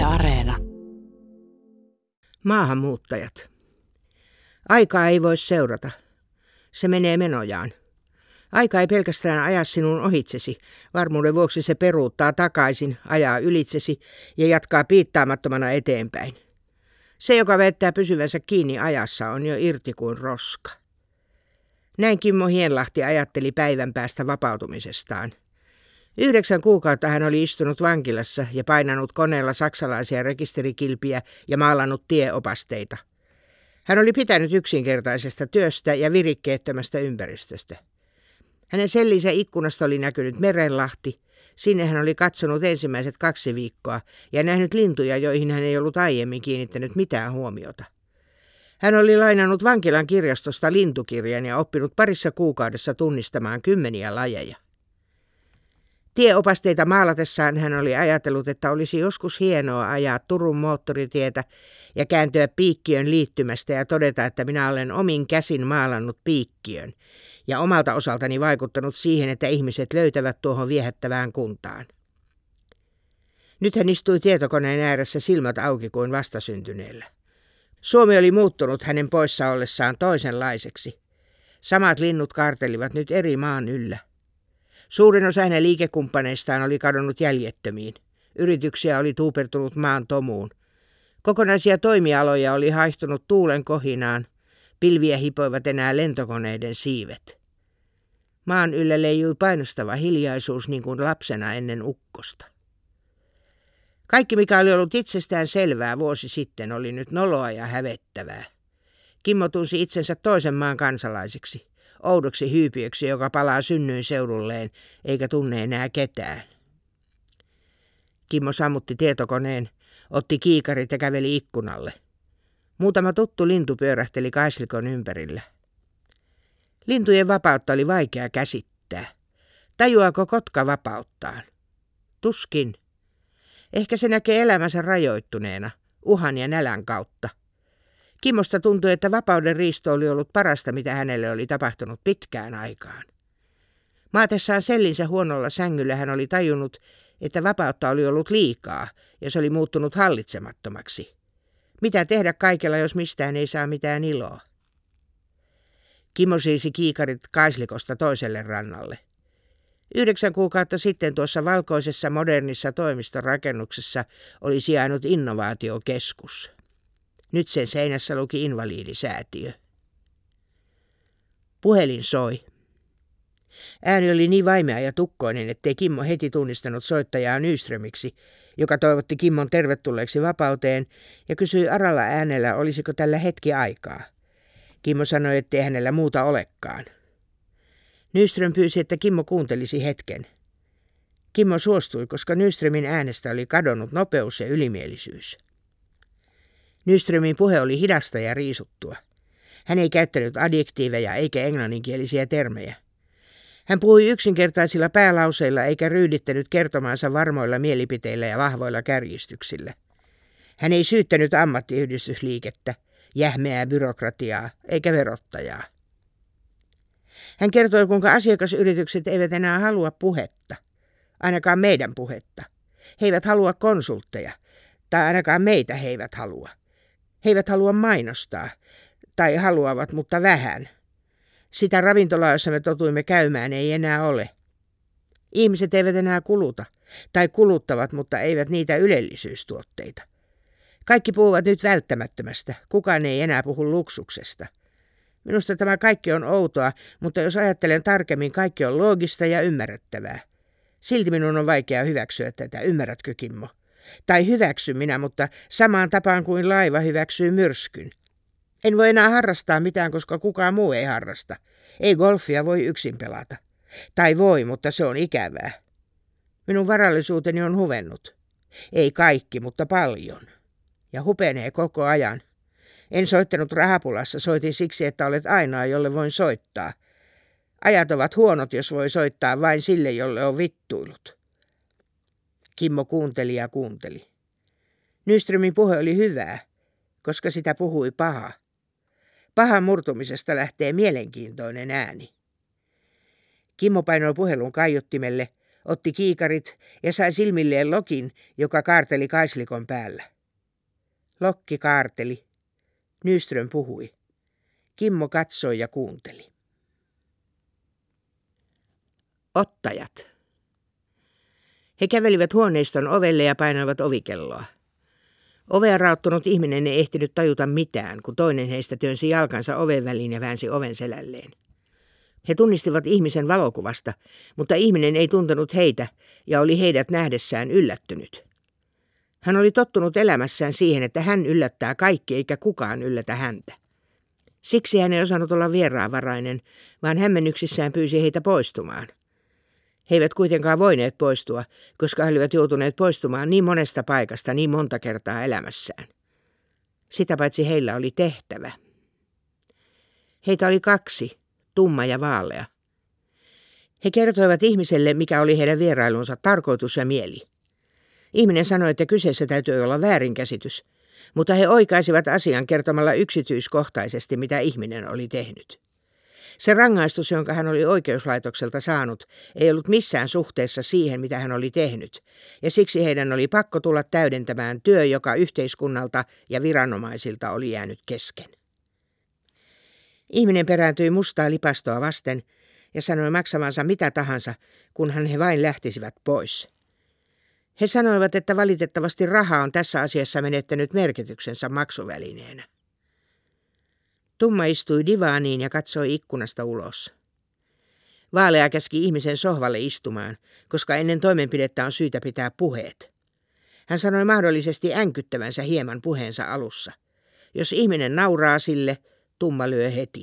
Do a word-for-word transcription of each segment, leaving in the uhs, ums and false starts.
Areena. Maahanmuuttajat. Aikaa ei voi seurata. Se menee menojaan. Aika ei pelkästään aja sinun ohitsesi. Varmuuden vuoksi se peruuttaa takaisin, ajaa ylitsesi ja jatkaa piittaamattomana eteenpäin. Se, joka vettää pysyvänsä kiinni ajassa, on jo irti kuin roska. Näin Kimmo Hienlahti ajatteli päivän päästä vapautumisestaan. Yhdeksän kuukautta hän oli istunut vankilassa ja painanut koneella saksalaisia rekisterikilpiä ja maalannut tieopasteita. Hän oli pitänyt yksinkertaisesta työstä ja virikkeettömästä ympäristöstä. Hänen sellinsä ikkunasta oli näkynyt merenlahti. Sinne hän oli katsonut ensimmäiset kaksi viikkoa ja nähnyt lintuja, joihin hän ei ollut aiemmin kiinnittänyt mitään huomiota. Hän oli lainannut vankilan kirjastosta lintukirjan ja oppinut parissa kuukaudessa tunnistamaan kymmeniä lajeja. Tieopasteita maalatessaan hän oli ajatellut, että olisi joskus hienoa ajaa Turun moottoritietä ja kääntyä Piikkiön liittymästä ja todeta, että minä olen omin käsin maalannut Piikkiön ja omalta osaltani vaikuttanut siihen, että ihmiset löytävät tuohon viehättävään kuntaan. Nyt hän istui tietokoneen ääressä silmät auki kuin vastasyntyneellä. Suomi oli muuttunut hänen poissa ollessaan toisenlaiseksi. Samat linnut kaartelivat nyt eri maan yllä. Suurin osa hänen liikekumppaneistaan oli kadonnut jäljettömiin. Yrityksiä oli tuupertunut maan tomuun. Kokonaisia toimialoja oli haihtunut tuulen kohinaan. Pilviä hipoivat enää lentokoneiden siivet. Maan yllä leijui painostava hiljaisuus niin kuin lapsena ennen ukkosta. Kaikki, mikä oli ollut itsestään selvää vuosi sitten, oli nyt noloa ja hävettävää. Kimmo tunsi itsensä toisen maan kansalaiseksi, oudoksi hyypiöksi, joka palaa synnyin seudulleen eikä tunne enää ketään. Kimmo sammutti tietokoneen, otti kiikarit ja käveli ikkunalle. Muutama tuttu lintu pyörähteli kaislikon ympärillä. Lintujen vapautta oli vaikea käsittää. Tajuaako kotka vapauttaan? Tuskin. Ehkä se näkee elämänsä rajoittuneena, uhan ja nälän kautta. Kimmosta tuntui, että vapauden riisto oli ollut parasta, mitä hänelle oli tapahtunut pitkään aikaan. Maatessaan sellinsä huonolla sängyllä hän oli tajunnut, että vapautta oli ollut liikaa ja se oli muuttunut hallitsemattomaksi. Mitä tehdä kaikella, jos mistään ei saa mitään iloa? Kimmo siirsi kiikarit kaislikosta toiselle rannalle. Yhdeksän kuukautta sitten tuossa valkoisessa modernissa toimistorakennuksessa oli sijainnut innovaatiokeskus. Nyt sen seinässä luki Invalidisäätiö. Puhelin soi. Ääni oli niin vaimea ja tukkoinen, ettei Kimmo heti tunnistanut soittajaa Nyströmiksi, joka toivotti Kimmon tervetulleeksi vapauteen ja kysyi aralla äänellä, olisiko tällä hetki aikaa. Kimmo sanoi, ettei hänellä muuta olekaan. Nyström pyysi, että Kimmo kuuntelisi hetken. Kimmo suostui, koska Nyströmin äänestä oli kadonnut nopeus ja ylimielisyys. Nyströmin puhe oli hidasta ja riisuttua. Hän ei käyttänyt adjektiiveja eikä englanninkielisiä termejä. Hän puhui yksinkertaisilla päälauseilla eikä ryydittänyt kertomaansa varmoilla mielipiteillä ja vahvoilla kärjistyksillä. Hän ei syyttänyt ammattiyhdistysliikettä, jähmeää byrokratiaa eikä verottajaa. Hän kertoi, kuinka asiakasyritykset eivät enää halua puhetta, ainakaan meidän puhetta. He eivät halua konsultteja, tai ainakaan meitä he eivät halua. He eivät halua mainostaa, tai haluavat, mutta vähän. Sitä ravintolaa, jossa me totuimme käymään, ei enää ole. Ihmiset eivät enää kuluta, tai kuluttavat, mutta eivät niitä ylellisyystuotteita. Kaikki puhuvat nyt välttämättömästä, kukaan ei enää puhu luksuksesta. Minusta tämä kaikki on outoa, mutta jos ajattelen tarkemmin, kaikki on loogista ja ymmärrettävää. Silti minun on vaikea hyväksyä tätä, ymmärrätkö Kimmo? Tai hyväksy minä, mutta samaan tapaan kuin laiva hyväksyy myrskyn. En voi enää harrastaa mitään, koska kukaan muu ei harrasta. Ei golfia voi yksin pelata. Tai voi, mutta se on ikävää. Minun varallisuuteni on huvennut. Ei kaikki, mutta paljon. Ja hupenee koko ajan. En soittanut rahapulassa, soitin siksi, että olet ainoa, jolle voin soittaa. Ajat ovat huonot, jos voi soittaa vain sille, jolle on vittuillut. Kimmo kuunteli ja kuunteli. Nyströmin puhe oli hyvää, koska sitä puhui paha. Pahan murtumisesta lähtee mielenkiintoinen ääni. Kimmo painoi puhelun kaiuttimelle, otti kiikarit ja sai silmilleen Lokin, joka kaarteli kaislikon päällä. Lokki kaarteli. Nyström puhui. Kimmo katsoi ja kuunteli. Ottajat. He kävelivät huoneiston ovelle ja painoivat ovikelloa. Ovea raottunut ihminen ei ehtinyt tajuta mitään, kun toinen heistä työnsi jalkansa oven väliin ja väänsi oven selälleen. He tunnistivat ihmisen valokuvasta, mutta ihminen ei tuntenut heitä ja oli heidät nähdessään yllättynyt. Hän oli tottunut elämässään siihen, että hän yllättää kaikki eikä kukaan yllätä häntä. Siksi hän ei osannut olla vieraanvarainen, vaan hämmennyksissään pyysi heitä poistumaan. He eivät kuitenkaan voineet poistua, koska he olivat joutuneet poistumaan niin monesta paikasta niin monta kertaa elämässään. Sitä paitsi heillä oli tehtävä. Heitä oli kaksi, tumma ja vaalea. He kertoivat ihmiselle, mikä oli heidän vierailunsa tarkoitus ja mieli. Ihminen sanoi, että kyseessä täytyy olla väärinkäsitys, mutta he oikaisivat asian kertomalla yksityiskohtaisesti, mitä ihminen oli tehnyt. Se rangaistus, jonka hän oli oikeuslaitokselta saanut, ei ollut missään suhteessa siihen, mitä hän oli tehnyt, ja siksi heidän oli pakko tulla täydentämään työ, joka yhteiskunnalta ja viranomaisilta oli jäänyt kesken. Ihminen perääntyi mustaa lipastoa vasten ja sanoi maksavansa mitä tahansa, kunhan he vain lähtisivät pois. He sanoivat, että valitettavasti raha on tässä asiassa menettänyt merkityksensä maksuvälineenä. Tumma istui divaaniin ja katsoi ikkunasta ulos. Vaalea käski ihmisen sohvalle istumaan, koska ennen toimenpidettä on syytä pitää puheet. Hän sanoi mahdollisesti änkyttävänsä hieman puheensa alussa. Jos ihminen nauraa sille, Tumma lyö heti.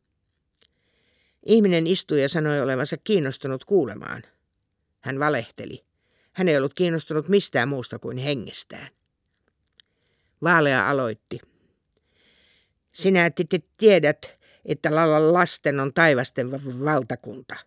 Ihminen istui ja sanoi olevansa kiinnostunut kuulemaan. Hän valehteli. Hän ei ollut kiinnostunut mistään muusta kuin hengestään. Vaalea aloitti. Sinä te tiedät, että lasten on taivasten valtakunta.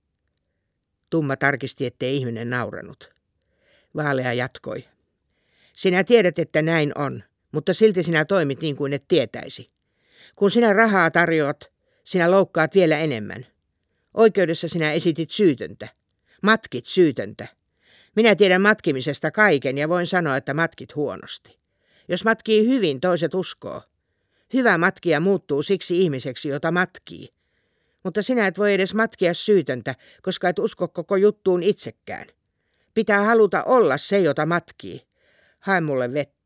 Tumma tarkisti, ettei ihminen nauranut. Vaalea jatkoi. Sinä tiedät, että näin on, mutta silti sinä toimit niin kuin et tietäisi. Kun sinä rahaa tarjoat, sinä loukkaat vielä enemmän. Oikeudessa sinä esitit syytöntä. Matkit syytöntä. Minä tiedän matkimisesta kaiken ja voin sanoa, että matkit huonosti. Jos matkii hyvin, toiset uskoo. Hyvä matkija muuttuu siksi ihmiseksi, jota matkii. Mutta sinä et voi edes matkia syytöntä, koska et usko koko juttuun itsekään. Pitää haluta olla se, jota matkii. Hae mulle vettä.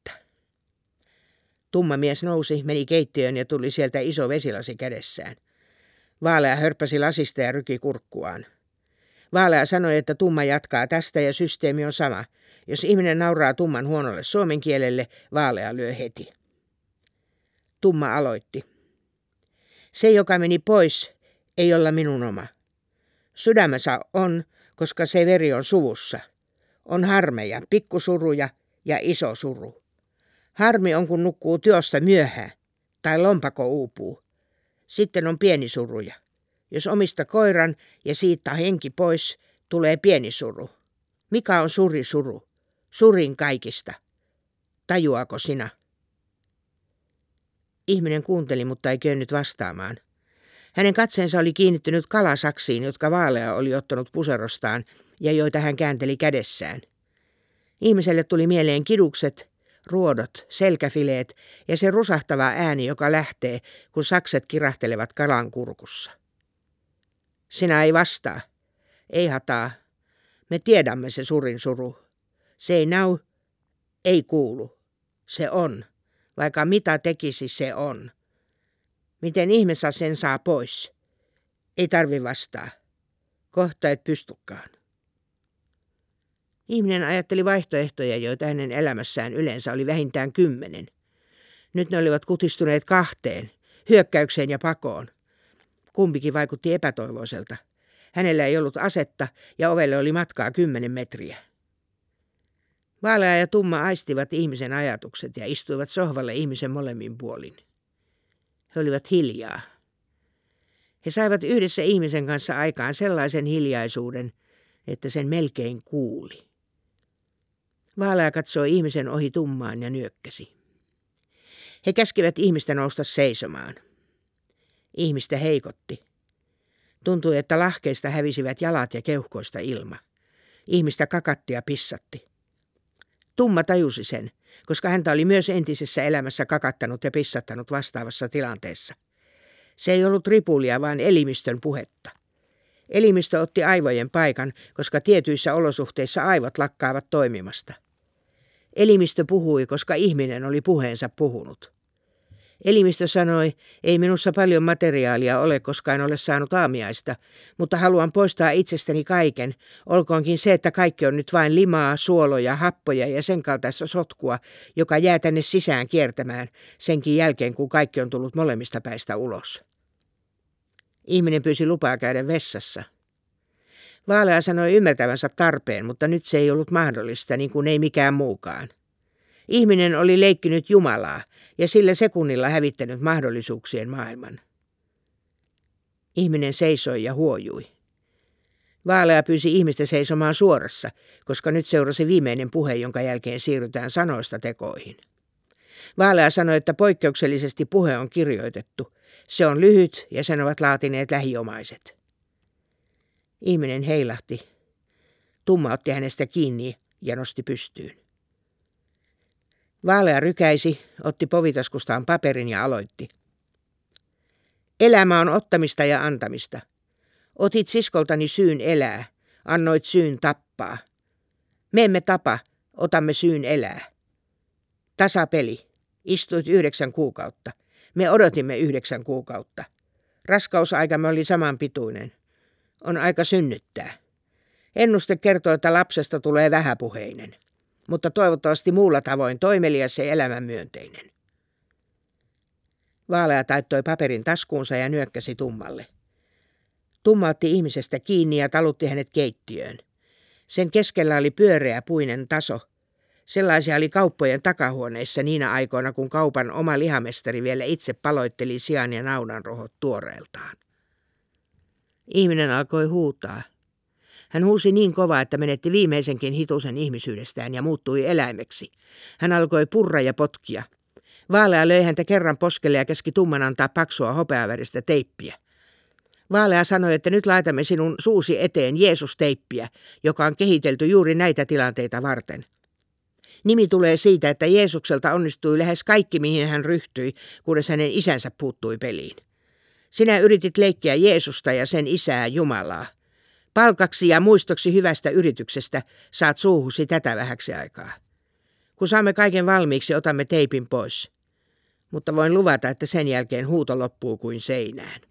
Tumma mies nousi, meni keittiöön ja tuli sieltä iso vesilasi kädessään. Vaalea hörppäsi lasista ja ryki kurkkuaan. Vaalea sanoi, että Tumma jatkaa tästä ja systeemi on sama. Jos ihminen nauraa Tumman huonolle suomen kielelle, Vaalea lyö heti. Tumma aloitti. Se, joka meni pois, ei olla minun oma. Sydämessä on, koska se veri on suvussa. On harmeja, pikkusuruja ja iso suru. Harmi on, kun nukkuu työstä myöhään tai lompako uupuu. Sitten on pieni suruja. Jos omista koiran ja siitä henki pois, tulee pieni suru. Mikä on suri suru? Surin kaikista. Tajuako sinä? Ihminen kuunteli, mutta ei kyennyt vastaamaan. Hänen katseensa oli kiinnittynyt kalasaksiin, jotka Vaalea oli ottanut puserostaan ja joita hän käänteli kädessään. Ihmiselle tuli mieleen kidukset, ruodot, selkäfileet ja se rusahtava ääni, joka lähtee, kun sakset kirahtelevat kalan kurkussa. Sinä ei vastaa. Ei hataa. Me tiedämme se surin suru. Se ei näy, ei kuulu. Se on. Vaikka mitä tekisi, se on. Miten ihmeessä sen saa pois? Ei tarvi vastaa. Kohta et pystykaan. Ihminen ajatteli vaihtoehtoja, joita hänen elämässään yleensä oli vähintään kymmenen. Nyt ne olivat kutistuneet kahteen, hyökkäykseen ja pakoon. Kumpikin vaikutti epätoivoiselta. Hänellä ei ollut asetta ja ovelle oli matkaa kymmenen metriä. Vaalea ja Tumma aistivat ihmisen ajatukset ja istuivat sohvalle ihmisen molemmin puolin. He olivat hiljaa. He saivat yhdessä ihmisen kanssa aikaan sellaisen hiljaisuuden, että sen melkein kuuli. Vaalea katsoi ihmisen ohi Tummaan ja nyökkäsi. He käskivät ihmistä nousta seisomaan. Ihmistä heikotti. Tuntui, että lahkeista hävisivät jalat ja keuhkoista ilma. Ihmistä kakatti ja pissatti. Tumma tajusi sen, koska häntä oli myös entisessä elämässä kakattanut ja pissattanut vastaavassa tilanteessa. Se ei ollut ripulia, vaan elimistön puhetta. Elimistö otti aivojen paikan, koska tietyissä olosuhteissa aivot lakkaavat toimimasta. Elimistö puhui, koska ihminen oli puheensa puhunut. Elimistö sanoi, ei minussa paljon materiaalia ole, koska en ole saanut aamiaista, mutta haluan poistaa itsestäni kaiken, olkoonkin se, että kaikki on nyt vain limaa, suoloja, happoja ja sen kaltaista sotkua, joka jää tänne sisään kiertämään, senkin jälkeen kun kaikki on tullut molemmista päistä ulos. Ihminen pyysi lupaa käydä vessassa. Vaalea sanoi ymmärtävänsä tarpeen, mutta nyt se ei ollut mahdollista, niin kuin ei mikään muukaan. Ihminen oli leikkinyt Jumalaa ja sillä sekunnilla hävittänyt mahdollisuuksien maailman. Ihminen seisoi ja huojui. Vaalea pyysi ihmistä seisomaan suorassa, koska nyt seurasi viimeinen puhe, jonka jälkeen siirrytään sanoista tekoihin. Vaalea sanoi, että poikkeuksellisesti puhe on kirjoitettu. Se on lyhyt ja sen ovat laatineet lähiomaiset. Ihminen heilahti. Tumma otti hänestä kiinni ja nosti pystyyn. Vaalea rykäisi, otti povitaskustaan paperin ja aloitti. Elämä on ottamista ja antamista. Otit siskoltani syyn elää, annoit syyn tappaa. Me emme tapa, otamme syyn elää. Tasapeli. Istuit yhdeksän kuukautta. Me odotimme yhdeksän kuukautta. Raskausaikamme oli samanpituinen. On aika synnyttää. Ennuste kertoo, että lapsesta tulee vähäpuheinen, mutta toivottavasti muulla tavoin toimelias ja elämänmyönteinen. Vaalea taittoi paperin taskuunsa ja nyökkäsi Tummalle. Tumma otti ihmisestä kiinni ja talutti hänet keittiöön. Sen keskellä oli pyöreä puinen taso. Sellaisia oli kauppojen takahuoneissa niinä aikoina, kun kaupan oma lihamestari vielä itse paloitteli sian ja naudanrohot tuoreeltaan. Ihminen alkoi huutaa. Hän huusi niin kovaa, että menetti viimeisenkin hitusen ihmisyydestään ja muuttui eläimeksi. Hän alkoi purra ja potkia. Vaalea löi häntä kerran poskelle ja käski Tumman antaa paksua hopeaväristä teippiä. Vaalea sanoi, että nyt laitamme sinun suusi eteen Jeesus-teippiä, joka on kehitelty juuri näitä tilanteita varten. Nimi tulee siitä, että Jeesukselta onnistui lähes kaikki, mihin hän ryhtyi, kunnes hänen isänsä puuttui peliin. Sinä yritit leikkiä Jeesusta ja sen isää Jumalaa. Palkaksi ja muistoksi hyvästä yrityksestä saat suuhusi tätä vähäksi aikaa. Kun saamme kaiken valmiiksi, otamme teipin pois. Mutta voin luvata, että sen jälkeen huuto loppuu kuin seinään.